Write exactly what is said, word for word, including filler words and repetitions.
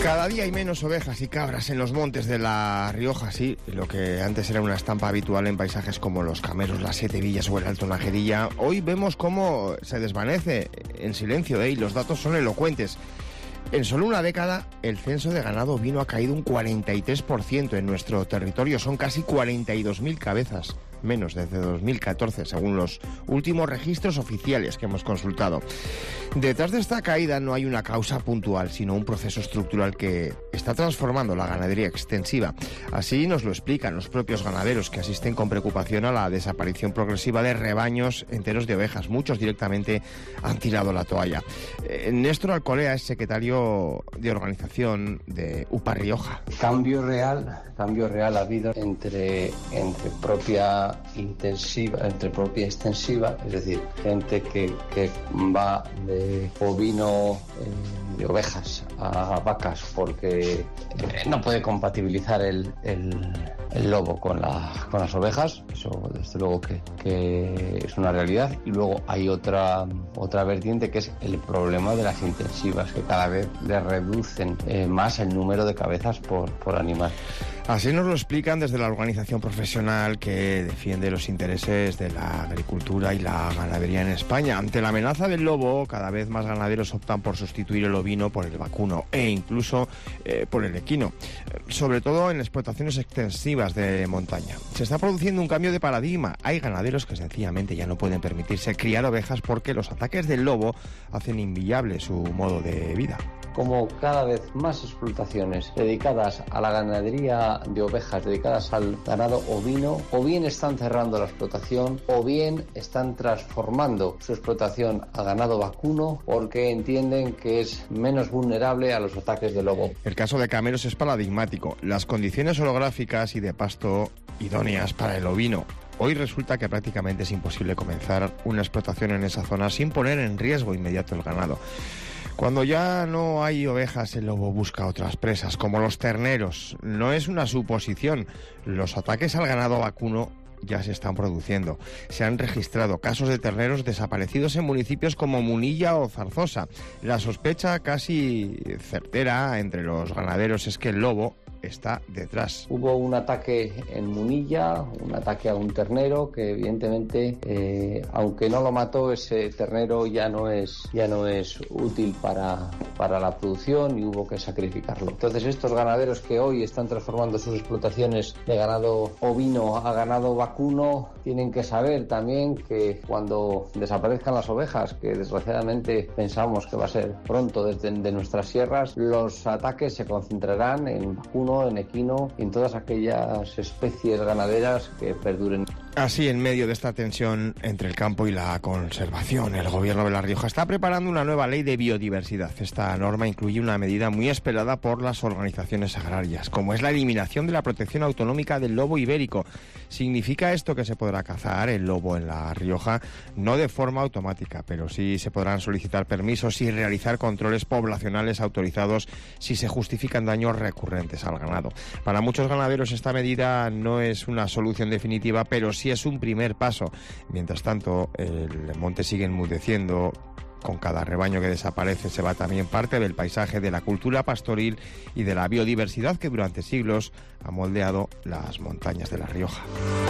Cada día hay menos ovejas y cabras en los montes de La Rioja, sí, lo que antes era una estampa habitual en paisajes como los Cameros, las Siete Villas o el Alto Najerilla. Hoy vemos cómo se desvanece en silencio, ¿eh? Y los datos son elocuentes. En solo una década, el censo de ganado ovino ha caído un cuarenta y tres por ciento en nuestro territorio. Son casi cuarenta y dos mil cabezas menos desde dos mil catorce, según los últimos registros oficiales que hemos consultado. Detrás de esta caída no hay una causa puntual, sino un proceso estructural que está transformando la ganadería extensiva. Así nos lo explican los propios ganaderos, que asisten con preocupación a la desaparición progresiva de rebaños enteros de ovejas. Muchos directamente han tirado la toalla. Eh, Néstor Alcolea es secretario de organización de UPA Rioja. Cambio real, cambio real ha habido entre, entre propia intensiva, entre propia extensiva, es decir, gente que, que va de ovino, eh, de ovejas a vacas porque eh, no puede compatibilizar el, el, el lobo con, la, con las ovejas. Eso desde luego que, que es una realidad. Y luego hay otra, otra vertiente que es el problema de las intensivas, que cada vez le reducen eh, más el número de cabezas por, por animal. Así nos lo explican desde la organización profesional que defiende los intereses de la agricultura y la ganadería en España. Ante la amenaza del lobo, cada vez más ganaderos optan por sustituir el ovino por el vacuno e incluso eh, por el equino, sobre todo en explotaciones extensivas de montaña. Se está produciendo un cambio de paradigma. Hay ganaderos que sencillamente ya no pueden permitirse criar ovejas porque los ataques del lobo hacen inviable su modo de vida. Como cada vez más explotaciones dedicadas a la ganadería de ovejas, dedicadas al ganado ovino, o bien están cerrando la explotación, o bien están transformando su explotación a ganado vacuno porque entienden que es menos vulnerable a los ataques del lobo. El caso de Cameros es paradigmático. Las condiciones orográficas y de pasto idóneas para el ovino. Hoy resulta que prácticamente es imposible comenzar una explotación en esa zona sin poner en riesgo inmediato el ganado. Cuando ya no hay ovejas, el lobo busca otras presas, como los terneros. No es una suposición. Los ataques al ganado vacuno ya se están produciendo. Se han registrado casos de terneros desaparecidos en municipios como Munilla o Zarzosa. La sospecha casi certera entre los ganaderos es que el lobo está detrás. Hubo un ataque en Munilla, un ataque a un ternero que evidentemente, eh, aunque no lo mató, ese ternero ya no es ya no es útil para, para la producción y hubo que sacrificarlo. Entonces estos ganaderos que hoy están transformando sus explotaciones de ganado ovino a ganado vacuno tienen que saber también que cuando desaparezcan las ovejas, que desgraciadamente pensamos que va a ser pronto desde de nuestras sierras, los ataques se concentrarán en vacuno, en equino y en todas aquellas especies ganaderas que perduren. Así, en medio de esta tensión entre el campo y la conservación, el gobierno de La Rioja está preparando una nueva ley de biodiversidad. Esta norma incluye una medida muy esperada por las organizaciones agrarias, como es la eliminación de la protección autonómica del lobo ibérico. ¿Significa esto que se podrá cazar el lobo en La Rioja? No de forma automática, pero sí se podrán solicitar permisos y realizar controles poblacionales autorizados si se justifican daños recurrentes al ganado. Para muchos ganaderos esta medida no es una solución definitiva, pero sí es un primer paso. Mientras tanto, el monte sigue enmudeciendo. Con cada rebaño que desaparece se va también parte del paisaje, de la cultura pastoril y de la biodiversidad que durante siglos ha moldeado las montañas de La Rioja.